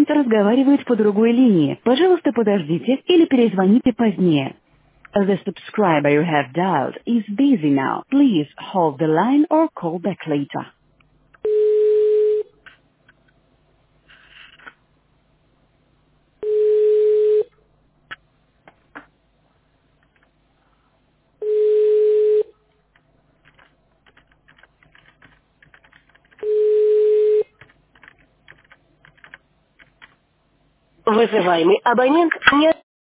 разговаривает по другой линии. Пожалуйста, подождите или перезвоните позднее. The subscriber you have dialed is busy now. Please hold the line or call back later. Вызываемый абонент